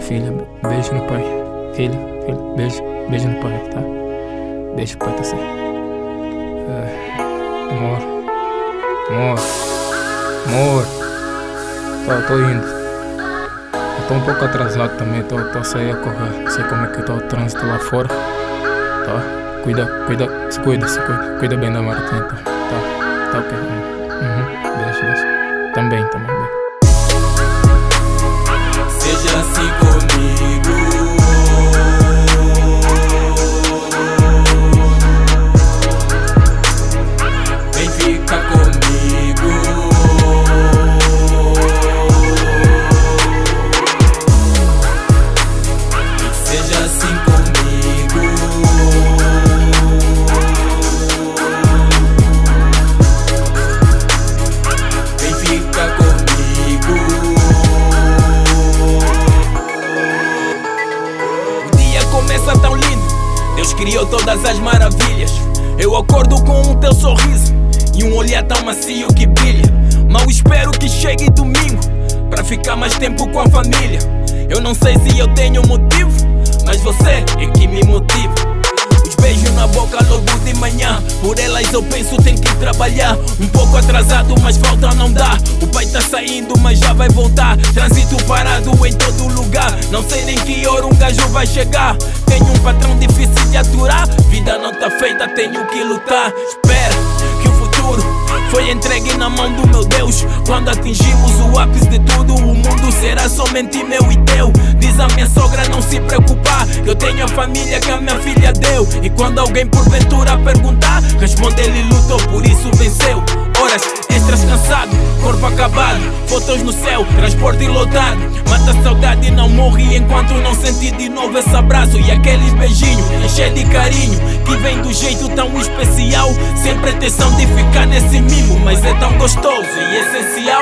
filha, beijo no pai. Filha, beijo no pai, tá? Beijo pro pai, tá assim. Amor. Tô indo. Tô um pouco atrasado também, tô a sair a correr. Não sei como é que tá o trânsito lá fora. Tá? Cuida bem da Martinha, tá? Tá ok. Beijo. Também. Seja assim comigo. Vem ficar comigo. Seja assim comigo. Vem ficar comigo. O dia começa tão lindo, Deus criou todas as maravilhas. Eu acordo com o teu sorriso e um olhar tão macio que brilha. Mal espero que chegue domingo pra ficar mais tempo com a família. Eu não sei se eu tenho motivo, mas você é que me motiva. Os beijos na boca logo de manhã, por elas eu penso tenho que trabalhar. Um pouco atrasado, mas falta não dá. O pai tá saindo, mas já vai voltar. Trânsito parado em todo lugar. Não sei nem que hora um gajo vai chegar. Tenho um patrão difícil de aturar. Vida não tá feita, tenho que lutar. Espera que o futuro foi entregue na mão do meu Deus. Quando atingimos o ápice de tudo, o mundo será somente meu e teu. Diz a minha sogra não se preocupar, que eu tenho a família que a minha filha deu. E quando alguém porventura perguntar, responde ele lutou, por isso venceu. Horas extras cansado, corpo acabado, fotos no céu, transporte lotado. Mata a saudade e não morre enquanto não sentir de novo esse abraço e aqueles beijinhos encher de carinho que vem do jeito tão especial, sem pretensão de ficar nesse mimo, mas é tão gostoso e essencial.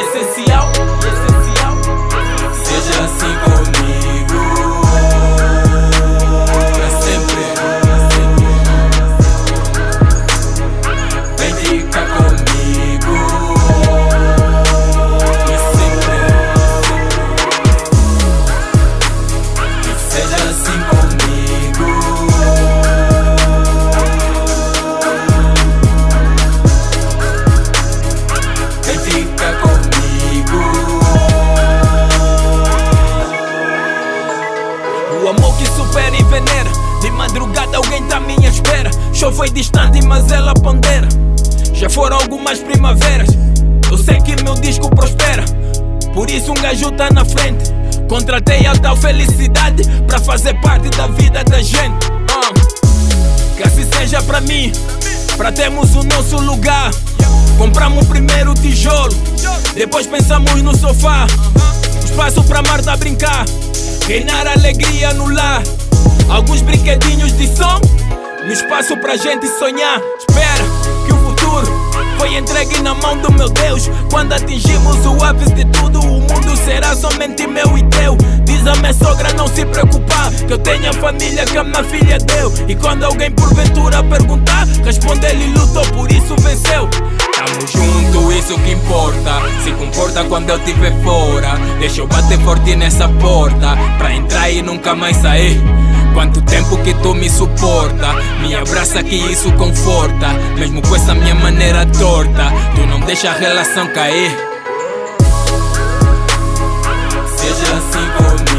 Seja assim comigo pra sempre. Vem ficar comigo e sempre. Seja assim comigo. Vem ficar comigo. O amor que supera e venera. De madrugada alguém tá à minha espera. Show foi distante, mas ela pondera. Já foram algumas primaveras. Eu sei que meu disco prospera, por isso um gajo tá na frente. Contratei a tal felicidade pra fazer parte da vida da gente. Que assim seja pra mim, pra termos o nosso lugar. Compramos o primeiro tijolo, depois pensamos no sofá. Espaço pra Marta brincar, reinar alegria no lar. Alguns brinquedinhos de som, no espaço pra gente sonhar. Espera que o futuro foi entregue na mão do meu Deus. Quando atingimos o ápice de tudo, o mundo será somente meu e teu. Diz a minha sogra não se preocupar, que eu tenho a família que a minha filha deu. E quando alguém porventura perguntar, responde ele lutou, por isso venceu. Tamo junto, isso que importa. Se comporta quando eu estiver fora. Deixa eu bater forte nessa porta, pra entrar e nunca mais sair. Quanto tempo que tu me suporta, me abraça que isso conforta. Mesmo com essa minha maneira torta, tu não deixa a relação cair. Seja assim comigo.